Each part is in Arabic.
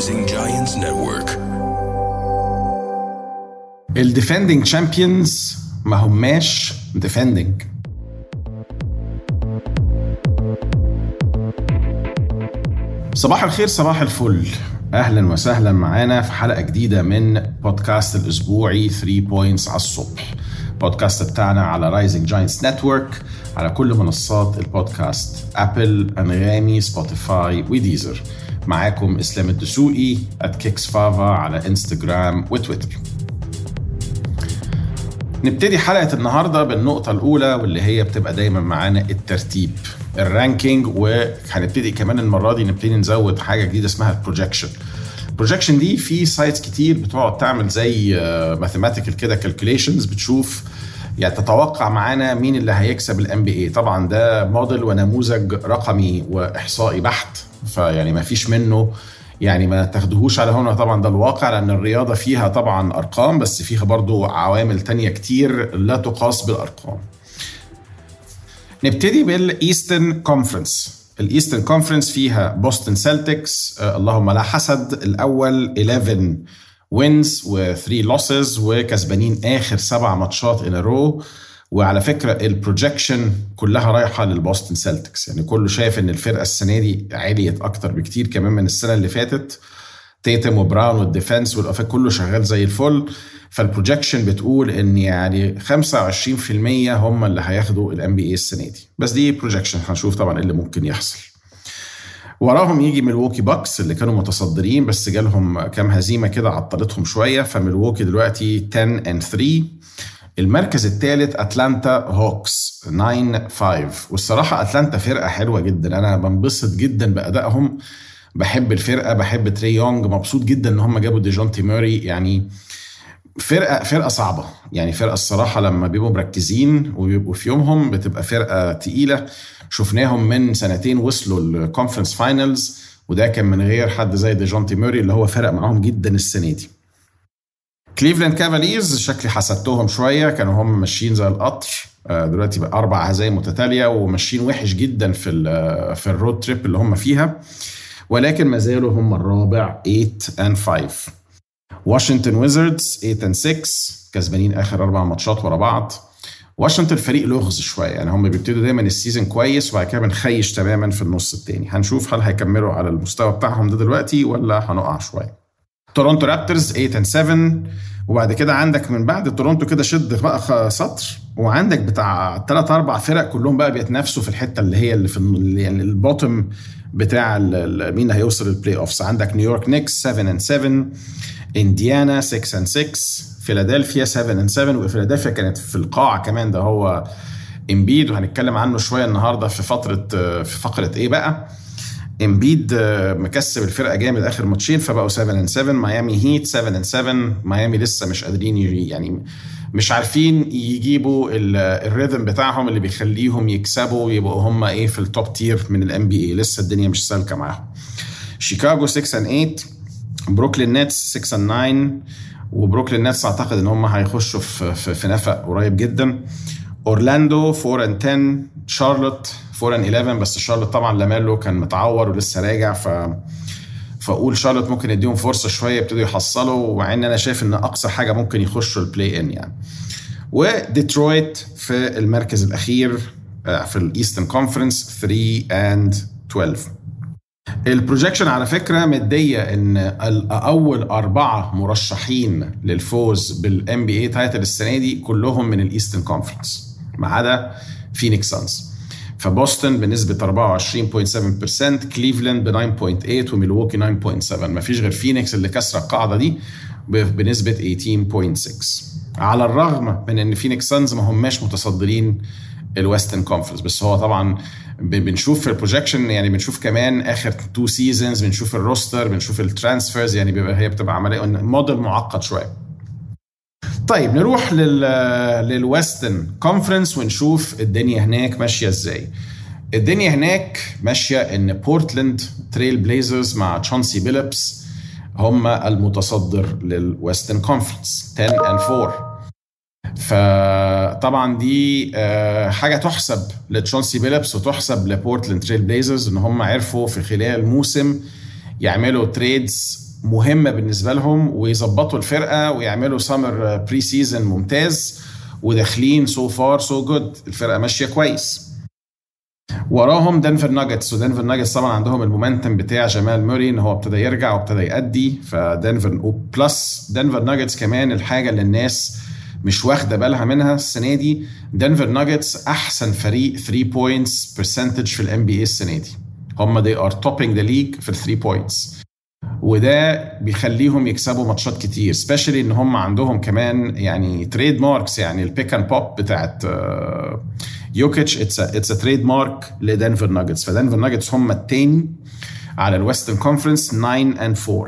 Rising Giants Network. الديفندنج تشامبيونز ما هماش ديفندنج. صباح الخير، صباح الفل، أهلا وسهلا معانا في حلقة جديدة من بودكاست الأسبوعي 3 Points على الصبح. بودكاست بتاعنا على Rising Giants Network على كل منصات البودكاست، أبل، أنغامي، سبوتيفاي وديزر. معاكم إسلام الدسوقي @كيكسفافا على إنستغرام وتويتر. نبتدي حلقة النهاردة بالنقطة الأولى واللي هي بتبقى دايما معانا الترتيب، الرانكينج، وهنبتدي كمان المرة دي نبتدي نزود حاجة جديدة اسمها البروجكشن. البروجكشن دي في سايتس كتير بتقعد تعمل زي ماثيماتيكال كده كالكوليشنز، بتشوف يعني تتوقع معانا مين اللي هيكسب الام بي اي. طبعا ده موديل ونموذج رقمي واحصائي بحت، فيعني ما فيش منه، يعني ما تاخدوهوش على هنا. طبعا ده الواقع، لان الرياضة فيها طبعا ارقام، بس فيها برضو عوامل تانية كتير لا تقاس بالارقام. نبتدي بالايسترن كونفرنس. الايسترن كونفرنس فيها بوستن سيلتكس، اللهم لا حسد، الاول 11 وينز و3 لوسز، وكسبانين اخر 7 ماتشات ان رو. وعلى فكرة البروجكشن كلها رايحة للبوستن سيلتكس، يعني كله شايف ان الفرقة السنة دي عالية اكتر بكتير كمان من السنة اللي فاتت. تيتم وبراون والديفنس والأفاق كله شغال زي الفل. فالبروجكشن بتقول ان يعني 25% هم اللي هياخدوا الام بي اي السنة دي، بس دي بروجكشن، هنشوف طبعا اللي ممكن يحصل. وراهم يجي ميلواكي باكس اللي كانوا متصدرين، بس جالهم كام هزيمة كده عطلتهم شوية، فميلواكي دلوقتي 10-3. المركز الثالث أتلانتا هوكس 9-5. والصراحة أتلانتا فرقة حلوة جدا، أنا بنبسط جدا بأدائهم، بحب الفرقة، بحب تري يونغ، مبسوط جدا إن هم جابوا ديجونتي موري. يعني فرقة صعبة، يعني فرقة الصراحة لما بيبقوا مركزين وبيبقوا في يومهم بتبقى فرقة تقيلة. شفناهم من سنتين وصلوا الكونفرنس فاينلز، وده كان من غير حد زي ديجونتي موري اللي هو فرق معاهم جدا السنة دي. كليفلاند كافاليرز شكلي حسدتهم شوية، كانوا هم ماشيين زي القطر، دلوقتي بقى 4 هزايم متتالية وماشيين وحش جدا في الرود تريب اللي هم فيها، ولكن ما زالوا هم الرابع 8-5. واشنطن ويزردز 8-6، كسبانين آخر 4 ماتشات ورا بعض. واشنطن فريق لغز شوية، يعني هم بيبتدوا دايما السيزن كويس وبعد كده بنخيش تماما في النص التاني. هنشوف هل هيكملوا على المستوى بتاعهم ده دلوقتي ولا هنقع شوية. تورونتو رابترز 8-7، وبعد كده عندك من بعد تورونتو كده شد بقى سطر، وعندك بتاع 3-4 فرق كلهم بقى بيتنافسوا في الحتة اللي هي اللي في يعني البوتم بتاع مين هيوصل البلاي اوفس. عندك نيويورك نيكس 7-7، انديانا 6-6، فيلادلفيا 7-7. وفيلادلفيا كانت في القاعة كمان، ده هو امبيد، وهنتكلم عنه شوية النهاردة في فقرة ايه بقى. امبيد مكسب الفرقة جامد آخر ماتشين، فبقوا 7-7. ميامي هيت 7-7، ميامي لسه مش قادرين، يعني مش عارفين يجيبوا الريذم بتاعهم اللي بيخليهم يكسبوا يبقوا هم ايه في التوب تير من الام بي اي، لسه الدنيا مش سالكة معاهم. شيكاغو 6-8، بروكلين نتس 6-9، وبروكلين نتس اعتقد ان هم هيخشوا في نفق قريب جدا. اورلاندو 4-10، شارلوت 4-11، بس شارلوت طبعا لاميلو كان متعور ولسه راجع، فاقول شارلوت ممكن يديهم فرصه شويه يبتدوا يحصلوا، ومع ان انا شايف ان اقصى حاجه ممكن يخشوا البلاي ان يعني. وديترويت في المركز الاخير في الايسترن كونفرنس 3-12. البروجكشن على فكرة مدية ان اول 4 مرشحين للفوز بالام بي اي تايتل السنة دي كلهم من الايسترن كونفرنس ما عدا فينيكس سانز. فبوستن بنسبة 24.7%، كليفلاند ب 9.8، وميلواكي 9.7. ما فيش غير فينيكس اللي كسر القاعدة دي بنسبة 18.6، على الرغم من ان فينيكس سانز ما هماش متصدرين الويسترن كونفرنس. بس هو طبعا بنشوف في البروجكشن، يعني بنشوف كمان اخر 2 سيزونز، بنشوف الروستر، بنشوف الترانسفيرز، يعني هي بتبقى عمليه موديل معقد شويه. طيب نروح للويسترن كونفرنس ونشوف الدنيا هناك ماشيه ازاي. الدنيا هناك ماشيه ان بورتلاند تريل بليزرز مع تشانسي بيلبس هم المتصدر للويسترن كونفرنس 10-4. فطبعا دي حاجة تحسب لتشونسي بيلبس وتحسب لبورتلاند تريل بليزرز، ان هم عرفوا في خلال الموسم يعملوا تريدز مهمة بالنسبة لهم ويظبطوا الفرقة ويعملوا سمر بري سيزن ممتاز، وداخلين سو فار سو جود، الفرقة ماشية كويس. وراهم دنفر ناجتس، ودنفر ناجتس طبعا عندهم المومنتم بتاع جمال موري ان هو ابتدى يرجع وابتدى يأدي، فدنفر بلس دنفر ناجتس كمان الحاجة اللي الناس مش واخده بالها منها السنه دي، دنفر ناجتس احسن فريق 3 بوينتس برسنتج في الام بي اي السنه دي، هم they are topping the league في 3 بوينتس، وده بيخليهم يكسبوا ماتشات كتير، سبيشالي ان هم عندهم كمان يعني تريد ماركس، يعني البيك اند بوب بتاعت يوكيتش اتس ا تريد مارك لدنفر ناجتس، فدنفر ناجتس هم التاني على الويسترن كونفرنس 9-4.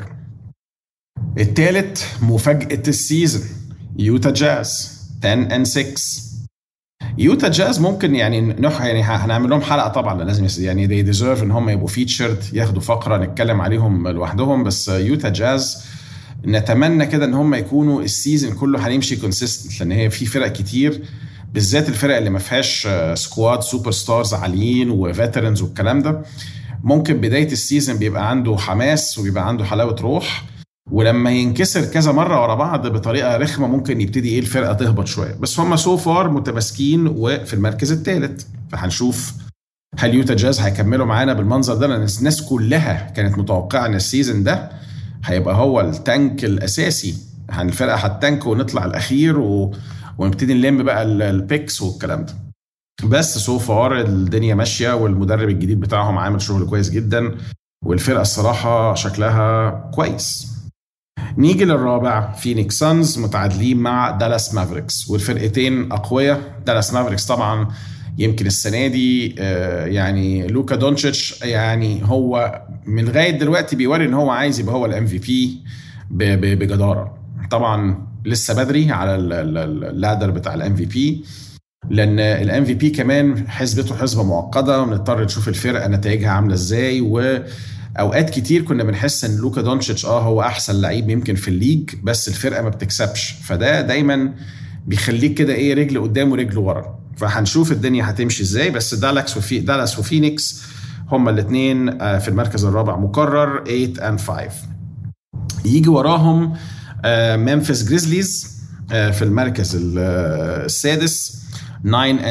التالت مفاجأة السيزون يوتا جاز 10-6. يوتا جاز ممكن يعني هنعمل لهم حلقة طبعا، لازم يعني they deserve ان هم يبقوا فيتشرد، ياخدوا فقرة نتكلم عليهم لوحدهم، بس يوتا جاز نتمنى كده ان هم يكونوا السيزون كله هنمشي كونسيستنت، لان هي في فرق كتير بالذات الفرق اللي ما فيهاش سكواد سوبر ستارز عاليين وفيترنز والكلام ده، ممكن بداية السيزون بيبقى عنده حماس وبيبقى عنده حلاوة روح، ولما ينكسر كذا مرة ورا بعض بطريقة رخمة ممكن يبتدي الفرقة تهبط شوية، بس هم سو فار متماسكين وفي المركز الثالث، فهنشوف هل يوتا جاز هيكملوا معانا بالمنظر ده، لأن الناس كلها كانت متوقعة ان السيزون ده هيبقى هو التانك الأساسي، الفرقة هتتانك ونطلع الأخير ونبتدي نلم بقى البيكس والكلام ده، بس سو فار الدنيا ماشية والمدرب الجديد بتاعهم عامل شغل كويس جدا، والفرقة الصراحة شكلها كويس. نيجي للرابع فينيكس سانز متعادلين مع دالاس مافريكس، والفرقتين أقوياء. دالاس مافريكس طبعا يمكن السنة دي يعني لوكا دونتشيتش يعني هو من لغاية دلوقتي بيوري ان هو عايز يبقى هو الام في بي بجدارة، طبعا لسه بدري على اللادر بتاع الام في بي، لان الام في بي كمان حسبته حسبة معقدة ونضطر نشوف الفرقة نتائجها عاملة ازاي، واوقات كتير كنا بنحس ان لوكا دونتشيتش هو احسن لعيب يمكن في الليج بس الفرقة ما بتكسبش، فده دايما بيخليك كده رجل قدام ورجل ورا، فهنشوف الدنيا هتمشي ازاي، بس دالاس وفينيكس هما الاثنين في المركز الرابع مكرر 8-5. يجي وراهم ممفيس جريزليز في المركز السادس 9-6.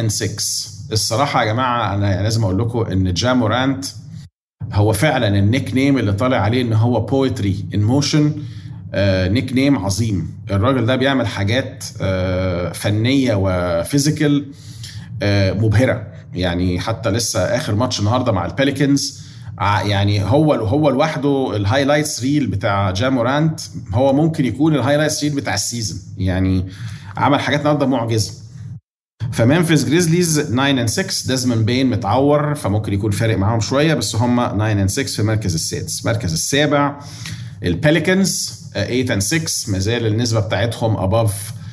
الصراحة يا جماعة أنا يعني لازم أقول لكم إن جا مورانت هو فعلا النيك نيم اللي طالع عليه إن هو بويتري إن موشن، نيك نيم عظيم، الراجل ده بيعمل حاجات فنية وفيزيكال مبهرة، يعني حتى لسه آخر ماتش النهاردة مع الباليكنز يعني هو لوحده الهايلايتس ريل بتاع جا مورانت هو ممكن يكون الهايلايتس ريل بتاع السيزن، يعني عمل حاجات النهارده معجزة. فممفيس جريزليز 9-6، ديزموند بين متعور فممكن يكون فارق معاهم شوية، بس هم 9-6 في المركز السادس. مركز السابع الباليكنز 8-6، مازال النسبة بتاعتهم above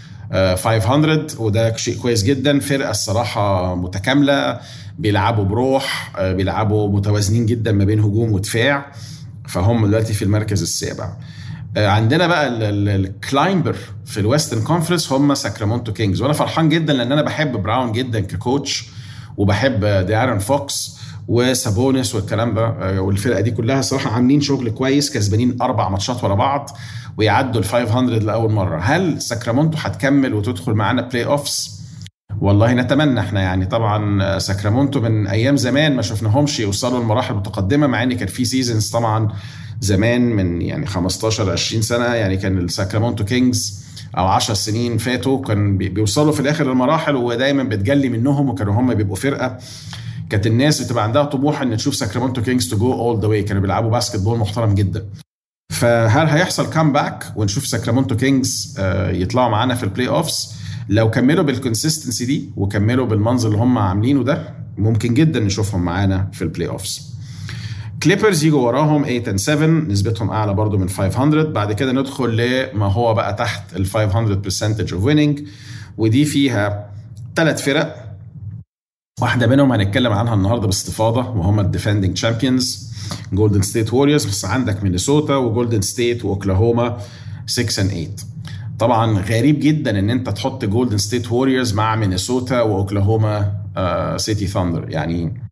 500 وده شيء كويس جدا، فرقة الصراحة متكاملة، بيلعبوا بروح، بيلعبوا متوازنين جدا ما بين هجوم ودفاع، فهم دلوقتي في المركز السابع. عندنا بقى الكلايمبر في الويسترن كونفرنس هم ساكرامنتو كينجز، وانا فرحان جدا لان انا بحب براون جدا ككوتش وبحب ديارون فوكس وسابونس والكلام ده، والفرقه دي كلها صراحه عاملين شغل كويس، كسبانين 4 ماتشات ورا بعض ويعدوا ال 500 لاول مره. هل ساكرامنتو هتكمل وتدخل معانا بلاي اوفس؟ والله نتمنى احنا، يعني طبعا ساكرامنتو من ايام زمان ما شفناهمش يوصلوا لمراحل متقدمه، مع ان كان في سيزونز طبعا زمان من يعني 15-20 سنه، يعني كان الساكرامنتو كينجز او 10 سنين فاتوا كان بيوصلوا في الاخر المراحل ودايما بتجلي منهم، وكانوا هم بيبقوا فرقه كانت الناس بتبقى عندها طموح ان تشوف ساكرامنتو كينجز تو جو اول ذا واي، كانوا بيلعبوا باسكت بول محترم جدا. فهل هيحصل كامباك ونشوف ساكرامنتو كينجز يطلعوا معانا في البلاي اوفس؟ لو كملوا بالكونسيستنسي دي وكملوا بالمنظر اللي هم عاملينه ده ممكن جدا نشوفهم معانا في البلاي اوفس. كليبرز يجوا وراهم 8-7، نسبتهم اعلى برضو من 500. بعد كده ندخل لما هو بقى تحت ال 500% of winning، ودي فيها 3 فرق، واحدة منهم هنتكلم عنها النهاردة باستفاضة وهم الديفندنج تشامبيونز جولدن ستيت ووريرز، بس عندك مينيسوتا وجولدن ستيت واوكلاهوما 6-8. طبعا غريب جدا ان انت تحط جولدن ستيت ووريرز مع مينيسوتا واوكلاهوما سيتي ثاندر، يعني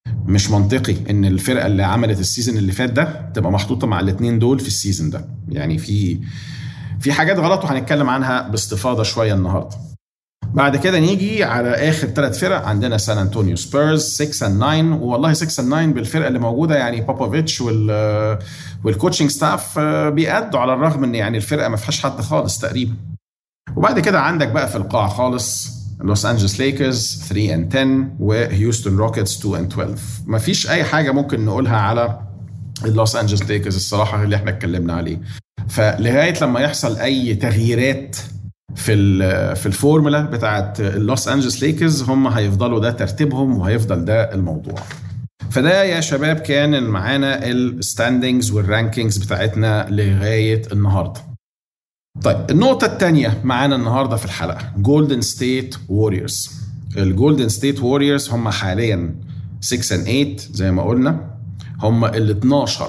مش منطقي ان الفرقه اللي عملت السيزون اللي فات ده تبقى محطوطه مع الاثنين دول في السيزون ده. يعني في حاجات غلط، وهنتكلم عنها باستفاضه شويه النهارده. بعد كده نيجي على اخر 3 فرق. عندنا سان انطونيو سبيرز 6-9، والله 6-9 بالفرقه اللي موجوده، يعني بوبوفيتش والكوتشنج ستاف بيأدوا على الرغم ان يعني الفرقه ما فيهاش حد خالص تقريبا. وبعد كده عندك بقى في القاع خالص لوس انجلوس ليكرز 3-10 وهيوستن روكيتس 2-12. ما فيش اي حاجه ممكن نقولها على اللوس انجلوس ليكرز الصراحه اللي احنا اتكلمنا عليه. فلغايه لما يحصل اي تغييرات في الفورمولا بتاعت اللوس انجلوس ليكرز، هم هيفضلوا ده ترتيبهم وهيفضل ده الموضوع. فده يا شباب كان معانا الستاندينجز والرانكينجز بتاعتنا لغايه النهارده. طيب النقطة التانية معانا النهاردة في الحلقة جولدن ستيت ووريرز. الجولدن ستيت ووريرز هم حاليا 6-8 زي ما قلنا، هم ال 12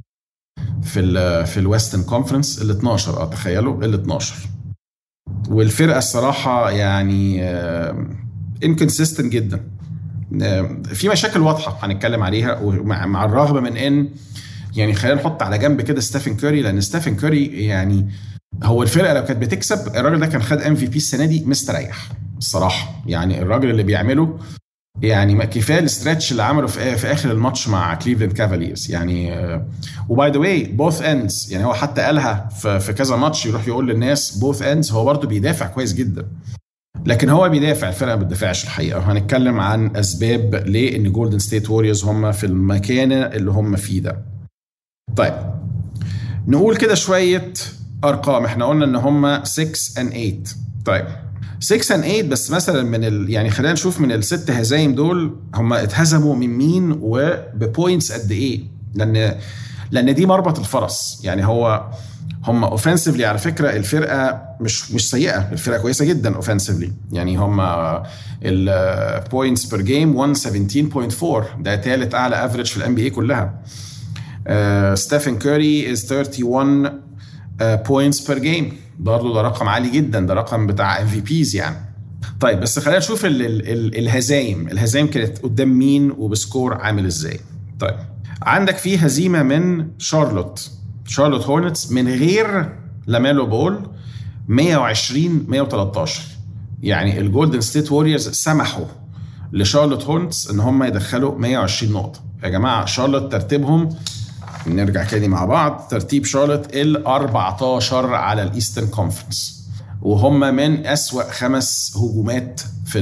في الويسترن كونفرنس، ال 12 تخيلوا ال 12. والفرقة الصراحة يعني انكونسيستنت جدا، في مشاكل واضحة هنتكلم عليها. ومع الرغم من ان يعني خلينا نحط على جنب كده ستيفن كوري، لان ستيفن كوري يعني هو الفرقه لو كانت بتكسب الراجل ده كان خد MVP السنه دي مستريح الصراحه. يعني الراجل اللي بيعمله يعني كفايه الاسترتش اللي عمله في اخر الماتش مع كليفلاند كافاليرز يعني. وباي ذا واي بوث اندز، يعني هو حتى قالها في كذا ماتش، يروح يقول للناس بوث اندز. هو برضه بيدافع كويس جدا، لكن هو بيدافع، الفرقه ما بتدافعش الحقيقه. وهنتكلم عن اسباب ليه ان جولدن ستيت ووريرز هم في المكان اللي هم فيه ده. طيب نقول كده شويه ارقام. احنا قلنا ان هم 6-8. طيب 6-8 بس مثلا من يعني خلينا نشوف من ال6 هزايم دول هم اتهزموا من مين وببوينتس قد ايه، لان دي مربط الفرس. يعني هم اوفنسيفلي على فكره الفرقه مش سيئه، الفرقه كويسه جدا اوفنسيفلي. يعني هم البوينتس بير جيم 117.4، ده ثالث اعلى افريج في الNBA كلها. ستيفن كوري is 31 points per game، برضه ده رقم عالي جدا، ده رقم بتاع MVPs يعني. طيب بس خلينا نشوف الهزايم كانت قدام مين وبسكور عامل ازاي. طيب عندك في هزيمة من شارلوت هورنتس من غير لاميلو بول 120-113. يعني الجولدن ستيت ووريرز سمحوا لشارلوت هورنتس ان هم يدخلوا 120 نقطة. يا جماعة شارلوت ترتيبهم، نرجع تاني مع بعض، ترتيب شارلوت ال14 على الايسترن كونفرنس، وهم من أسوأ 5 هجومات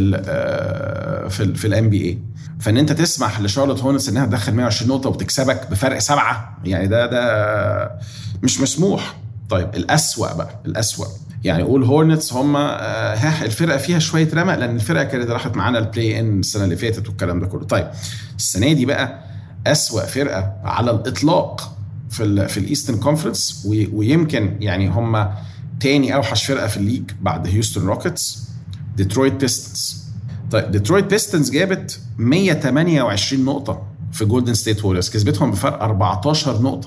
في الNBA. فان انت تسمح لشارلوت هورنتس انها تدخل 120 نقطه وتكسبك بفرق 7، يعني ده مش مسموح. طيب الأسوأ يعني قول هورنتس هم الفرقه فيها شويه رمق، لان الفرقه كانت راحت معانا البلاي ان السنه اللي فاتت والكلام ده كله. طيب السنه دي بقى أسوأ فرقه على الاطلاق في الايسترن كونفرنس، ويمكن يعني هم تاني اوحش فرقه في الليج بعد هيوستن روكيتس، ديترويت بيستنز. طيب ديترويت بيستنز جابت 128 نقطه في جولدن ستيت ووريرز، كسبتهم بفرق 14 نقطه،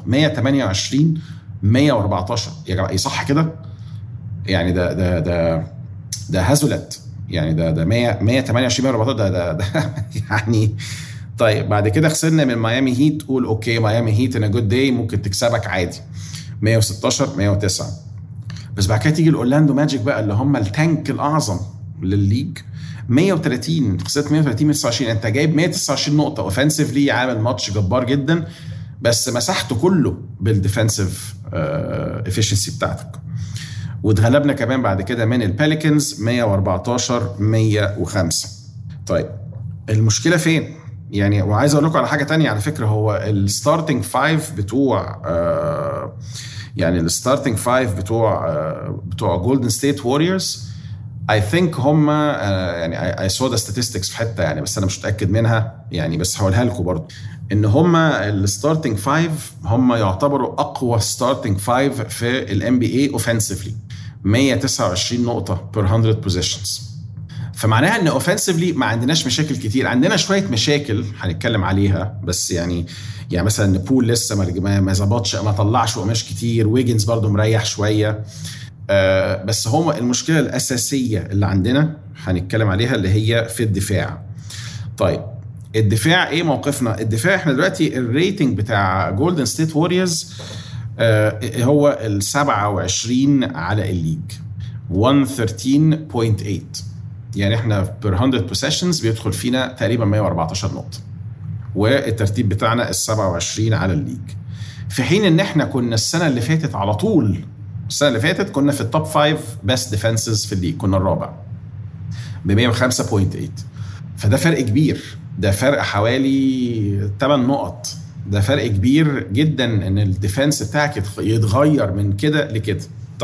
128-114. يا جماعه ايه صح كده؟ يعني ده هزلت، يعني ده 128-114 ده يعني. طيب بعد كده خسرنا من ميامي هيت، قول اوكي ميامي هيت ان جود داي ممكن تكسبك عادي 116-109. بس بعد كده تيجي الاورلاندو ماجيك بقى اللي هم التانك الاعظم للليج 130، خسرت 130-129. انت جايب 129 نقطه اوفنسيفلي، عامل ماتش جبار جدا، بس مسحته كله بالديفنسيف افيشنسي بتاعتك. واتغلبنا كمان بعد كده من الباليكنز 114-105. طيب المشكله فين؟ يعني وعايز اقول لكم على حاجه تانية على فكره، هو الستارتنج 5 بتوع يعني الستارتنج 5 بتوع جولدن ستيت ووريرز I think هم يعني I saw the statistics في حته يعني، بس انا مش متاكد منها يعني، بس هقولها لكم برضو ان هم الستارتنج 5 هم يعتبروا اقوى ستارتنج 5 في الNBA اوفنسيفلي، 129 نقطه per 100 possessions. فمعناها ان اوفنسيفلي ما عندناش مشاكل كتير، عندنا شويه مشاكل هنتكلم عليها، بس يعني مثلا بول لسه ما ظبطش، ما طلعش قماش كتير، ويجنز برضو مريح شويه. بس هم المشكله الاساسيه اللي عندنا هنتكلم عليها اللي هي في الدفاع. طيب الدفاع ايه موقفنا؟ الدفاع احنا دلوقتي الريتنج بتاع جولدن ستيت ووريرز هو 27 على الليج 113.8. يعني احنا بير 100 بوسيشنز بيدخل فينا تقريبا 114 نقطة، والترتيب بتاعنا 27 على الليج. في حين ان احنا كنا السنة اللي فاتت على طول، السنة اللي فاتت كنا في التوب 5 بيست ديفنسز في الليج، كنا الرابع ب 105.8. فده فرق كبير، ده فرق حوالي 8 نقط، ده فرق كبير جدا ان الديفنس بتاعك يتغير من كده لكده.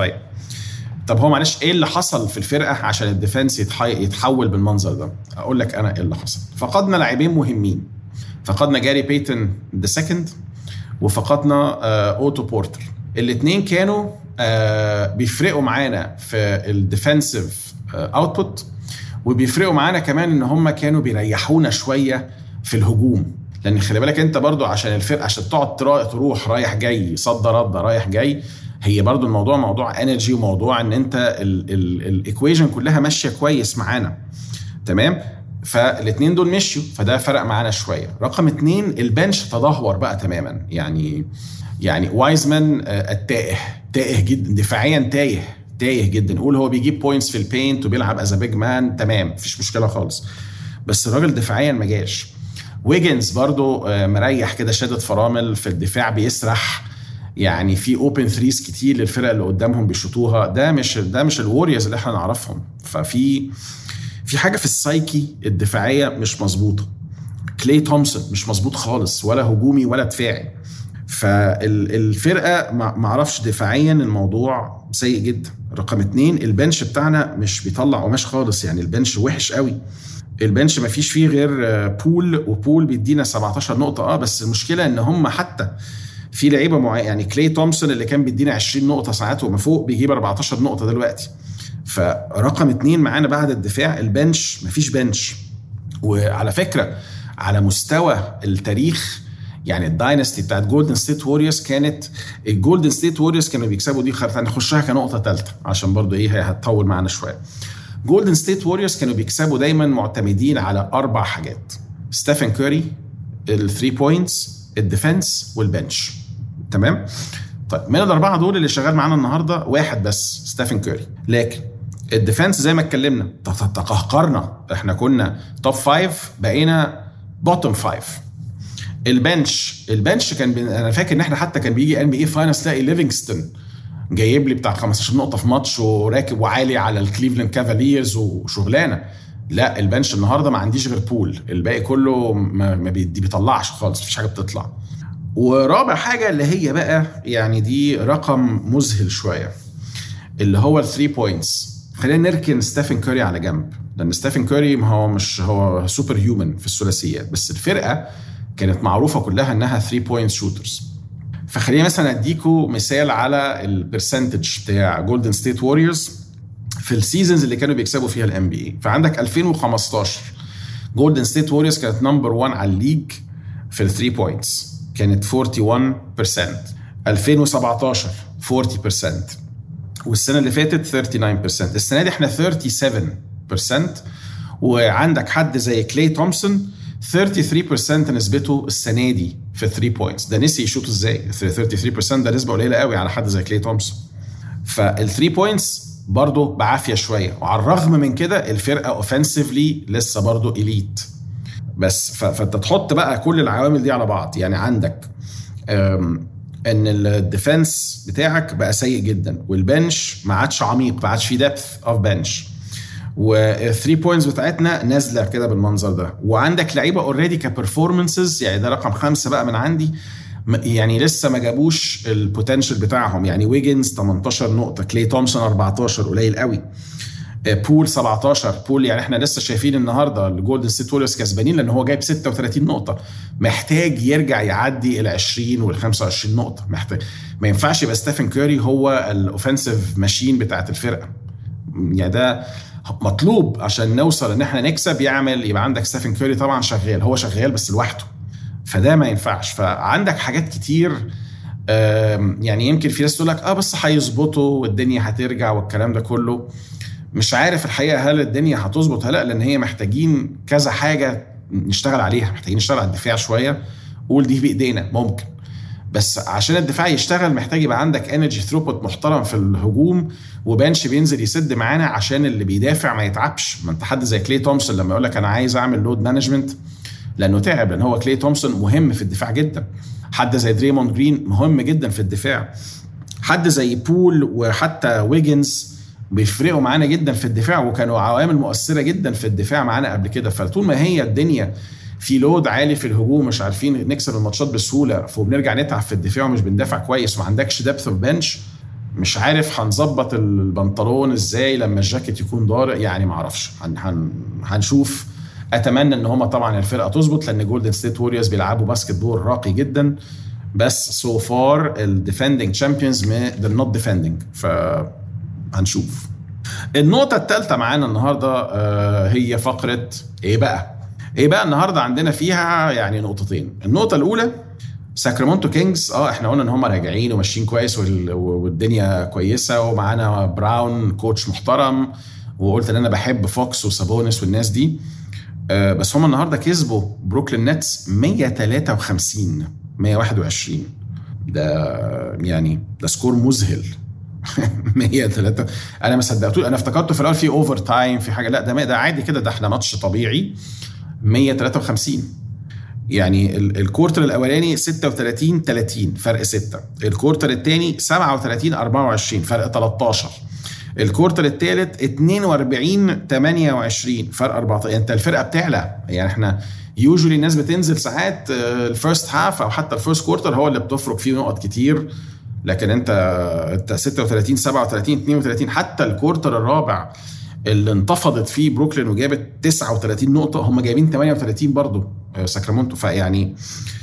طب هو معلش ايه اللي حصل في الفرقه عشان الديفنس يتحول بالمنظر ده؟ اقول لك انا ايه اللي حصل. فقدنا لاعبين مهمين، فقدنا جاري بيتن ذا سكند، وفقدنا اوتو بورتر. الاثنين كانوا بيفرقوا معانا في الديفنسيف اوتبوت، وبيفرقوا معانا كمان ان هم كانوا بيريحونا شويه في الهجوم. لان خلي بالك انت برضو عشان الفرقه عشان تقعد تروح رايح جاي صد رد رايح جاي، هي برضو الموضوع موضوع انرجي، وموضوع ان انت الايكويشن كلها ماشيه كويس معانا. تمام. فالاثنين دول مشيوا، فده فرق معانا شويه. رقم 2 البنش تدهور بقى تماما. يعني وايزمان تائه جدا دفاعيا، تايه جدا. نقول هو بيجيب بوينتس في البينت وبيلعب از بيج مان، تمام مفيش مشكله خالص، بس الراجل دفاعيا ما جاش. ويجنز برضو مريح كده، شادد فرامل في الدفاع، بيسرح. يعني في اوبن ثريز كتير للفرق اللي قدامهم بيشوطوها، ده مش الوريورز اللي احنا نعرفهم. ففي حاجه في السايكي الدفاعيه مش مظبوطه. كلاي تومسون مش مظبوط خالص، ولا هجومي ولا دفاعي. فالفرقه ما اعرفش دفاعيا الموضوع سيء جدا. رقم 2 البنش بتاعنا مش بيطلع قماش خالص، يعني البنش وحش قوي. البنش ما فيش فيه غير بول، وبول بيدينا 17 نقطه. بس المشكله ان هم حتى في لعيبه معينه، يعني كلاي تومسون اللي كان بيدينا 20 نقطه ساعات وما فوق بيجيب 14 نقطه دلوقتي. فرقم 2 معانا بعد الدفاع البنش، مفيش بنش. وعلى فكره على مستوى التاريخ، يعني الداينستي بتاعت جولدن ستيت ووريرز، كانت الجولدن ستيت ووريرز كانوا بيكسبوا دي هنخشها كنقطه ثالثه عشان برضو ايه هتطول معانا شويه. جولدن ستيت ووريرز كانوا بيكسبوا دايما معتمدين على 4 حاجات: ستيفن كوري، ال3 بوينتس، الديفنس، والبنش. تمام. طيب من ال4 دول اللي شغال معانا النهارده واحد بس، ستيفن كوري. لكن الديفنس زي ما اتكلمنا تقهقرنا، احنا كنا توب 5 بقينا بوتوم 5. البنش كان انا فاكر ان احنا حتى كان بيجي NBA فاينلز تلاقي ليفينغستون جايب لي بتاع 15 نقطه في ماتش وراكب وعالي على الكليفلاند كافاليرز وشغلانه. لا البنش النهارده ما عنديش غير بول، الباقي كله ما بيطلعش خالص، مفيش حاجه بتطلع. ورابع حاجه اللي هي بقى يعني دي رقم مذهل شويه، اللي هو ال3 بوينتس. خلينا نركن ستيفن كوري على جنب، لان ستيفن كوري ما هو مش هو سوبر هيومن في الثلاثيات، بس الفرقه كانت معروفه كلها انها 3 بوينت شوترز. فخلينا مثلا اديكم مثال على البرسنتج بتاع جولدن ستيت ووريرز في السيزونز اللي كانوا بيكسبوا فيها الام بي اي. فعندك 2015 جولدن ستيت ووريرز كانت نمبر 1 على الليج في ال3 بوينتس، كانت 41%. 2017 40%، والسنه اللي فاتت 39%. السنه دي احنا 37%. وعندك حد زي كلاي تومسون 33% نسبته السنه دي في 3 بوينتس. ده نسي يشوط ازاي؟ 33% ده نسبه قليله قوي على حد زي كلاي تومسون. فال3 بوينتس برضو بعافيه شويه، وعلى الرغم من كده الفرقه اوفنسيفلي لسه برضو اليت. بس فانت تحط بقى كل العوامل دي على بعض، يعني عندك ان الديفنس بتاعك بقى سيء جدا، والبنش ما عادش عميق، ما عادش في ديبث اوف بنش، و3 بوينتس بتاعتنا نازله كده بالمنظر ده. وعندك لعيبه اوريدي كبرفورمانسز، يعني ده رقم 5 بقى من عندي، يعني لسه ما جابوش البوتنشال بتاعهم. يعني ويجنز 18 نقطه، كلاي تومسون 14 قليل قوي، بول 17. بول يعني احنا لسه شايفين النهارده الجولدن ستيت ووريرز كسبانين لان هو جايب 36 نقطه، محتاج يرجع يعدي ال 20 وال 25 نقطه. محتاج، ما ينفعش يبقى ستيفن كوري هو الاوفنسيف ماشين بتاعه الفرقه. يعني ده مطلوب عشان نوصل ان احنا نكسب، يبقى عندك ستيفن كوري طبعا شغال، هو شغال بس لوحده، فده ما ينفعش. فعندك حاجات كتير يعني يمكن في ناس تقول لك بس هيظبطوا والدنيا هترجع والكلام ده كله. مش عارف الحقيقه هل الدنيا هتظبط لا، لان هي محتاجين كذا حاجه نشتغل عليها، محتاجين نشتغل على الدفاع شويه. قول دي بايدينا ممكن، بس عشان الدفاع يشتغل محتاج يبقى عندك انرجي ثروبوت محترم في الهجوم، وبنش بينزل يسد معانا عشان اللي بيدافع ما يتعبش. ما انت حد زي كلي تومسون لما يقول لك انا عايز اعمل لود مانجمنت لانه تعب، لان هو كلي تومسون مهم في الدفاع جدا. حد زي دريموند جرين مهم جدا في الدفاع. حد زي بول وحتى ويجنز بيفرقوا معانا جدا في الدفاع، وكانوا عوامل مؤثرة جدا في الدفاع معانا قبل كده. فطول ما هي الدنيا في لود عالي في الهجوم، مش عارفين نكسب الماتشات بسهولة، فبنرجع نتعب في الدفاع ومش بندافع كويس، وما عندكش دبث اوف بنش، مش عارف هنظبط البنطلون ازاي لما الجاكيت يكون ضارق. يعني معرفش، هنشوف. اتمنى ان هما طبعا الفرقة تظبط، لان جولدن ستيت ووريرز بيلعبوا باسكت بول راقي جدا، بس سو فار الديفندنج تشامبيونز they're not defending. فهنشوف. النقطة الثالثة معانا النهاردة هي فقرة ايه بقى النهاردة عندنا فيها يعني نقطتين. النقطة الأولى ساكرامنتو كينجز. احنا قلنا ان هم راجعين وماشيين كويس والدنيا كويسة، ومعانا براون كوتش محترم، وقلت ان انا بحب فوكس وسابونس والناس دي. بس هم النهاردة كسبوا بروكلين نتس 123-121. ده سكور مذهل. 103. انا ما صدقته، انا افتكرته في الاول في اوفر تايم في حاجه. لا ده عادي كده، ده احنا ماتش طبيعي. 153. يعني الكورتر الاولاني 36-30 فرق 6، الكورتر الثاني 37-24 فرق 13، الكورتر الثالث 42-28 فرق 14. يعني انت الفرقه بتعلى. يعني احنا يوجولي الناس بتنزل ساعات الفيرست هاف او حتى الفيرست كورتر هو اللي بتفرق فيه نقط كتير، لكن انت 36-37-32 حتى الكورتر الرابع اللي انتفضت فيه بروكلين وجابت 39 نقطة، هم جايبين 38 برضو ساكرامنتو. فيعني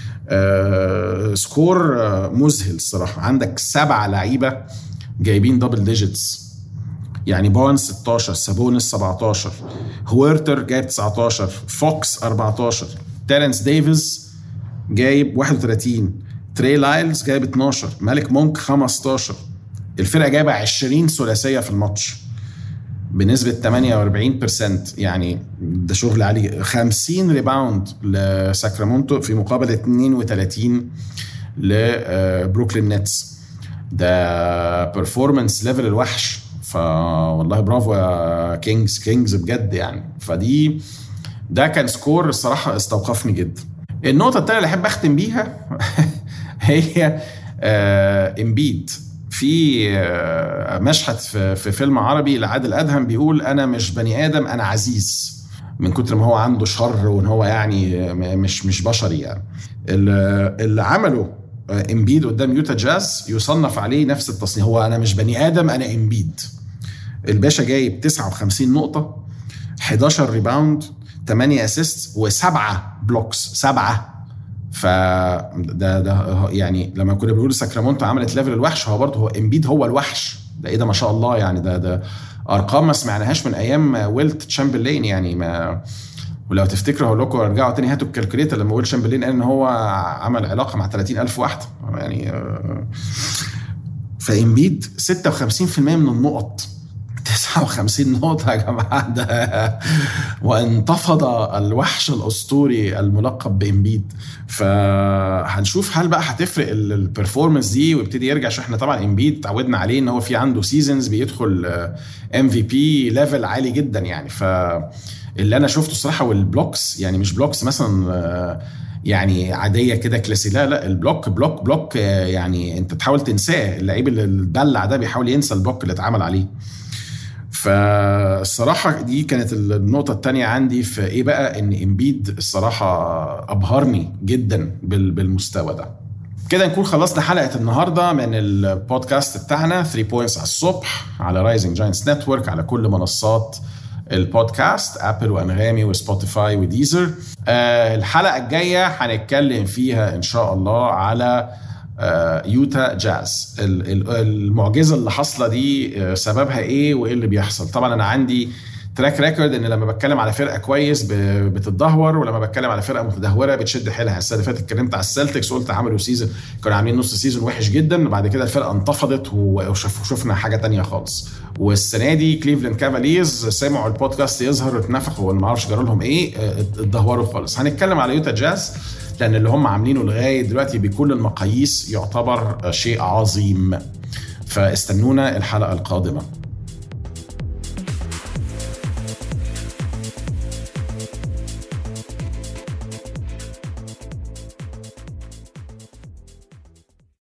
سكور مذهل الصراحة. عندك 7 لعيبة جايبين دبل ديجيتس، يعني بونز 16، سابونس 17، هويرتر جايب 19، فوكس 14، تيرنس ديفيز جايب 31، تري لايلز جايب 12، مالك مونك 15. الفرقة جايبة 20 ثلاثية في الماتش بنسبة 48%. يعني ده شغل عالي. 50 ريباوند لساكرامنتو في مقابل 32 لبروكلين نتس. ده بيرفورمانس ليفل الوحش. فوالله برافو يا كينجز بجد يعني. ده كان سكور الصراحة استوقفني جدا. النقطة التانية اللي أحب أختم بيها هي امبيد. في مشهد في فيلم عربي لعادل أدهم بيقول أنا مش بني آدم، أنا عزيز، من كتر ما هو عنده شر وإن هو يعني مش بشري. يعني اللي عمله امبيد قدام يوتا جاز يصنف عليه نفس التصنيف. هو أنا مش بني آدم، أنا امبيد. الباشا جايب 59 نقطة، 11 ريباوند، 8 اسيست و7 بلوكس. 7. ده يعني لما كنا بنقول ساكرامنتو عملت ليفل الوحش، هو برضه هو امبيد هو الوحش. ده ايه ده ما شاء الله. يعني ده ارقام ما سمعناهاش من ايام ويلت تشامبرلين. يعني ما ولو تفتكروا هقول لكم ارجعوا تاني هاتوا الكالكوليتر لما ويلت تشامبرلين قال ان هو عمل علاقه مع 30,000 واحده. يعني فامبيد 56% من النقط. 59 نقطة يا جماعة ده. وانتفض الوحش الأسطوري الملقب بإمبيد. فهنشوف هل بقى هتفرق البرفورمانس دي ويبتدي يرجع. شو احنا طبعا إمبيد تعودنا عليه ان هو في عنده سيزنز بيدخل MVP ليفل عالي جدا. يعني فاللي انا شفته الصراحة والبلوكس، يعني مش بلوكس مثلا يعني عادية كده كلاسي، لا البلوك يعني انت تحاول تنساه. اللعيب اللي الدلع ده بيحاول ينسى البلوك اللي اتعمل عليه. فالصراحة دي كانت النقطة التانية عندي في ايه بقى، ان امبيد الصراحة ابهرني جدا بالمستوى ده. كده نكون خلصنا حلقة النهاردة من البودكاست بتاعنا 3 Points على الصبح على رايزنج جاينتس نتورك، على كل منصات البودكاست، ابل وانغامي وسبوتيفاي وديزر. الحلقة الجاية هنتكلم فيها ان شاء الله على يوتا جاز. المعجزة اللي حصلة دي سببها ايه وايه اللي بيحصل. طبعا انا عندي تراك ريكورد ان لما بتكلم على فرقه كويس بتتدهور، ولما بتكلم على فرقه متدهوره بتشد حيلها. السنه اللي فاتت اتكلمت على السلتكس وقلت عملوا سيزون، كانوا عاملين نص سيزون وحش جدا، وبعد كده الفرقه انتفضت وشفنا حاجه تانية خالص. والسنه دي كليفلاند كافاليرز سمعوا البودكاست يظهر واتنفخوا، ولا ما اعرفش جرى لهم ايه، اتدهوروا خالص. هنتكلم على يوتا جاز لان اللي هم عاملينه لغايه دلوقتي بكل المقاييس يعتبر شيء عظيم. فاستنونا الحلقه القادمه.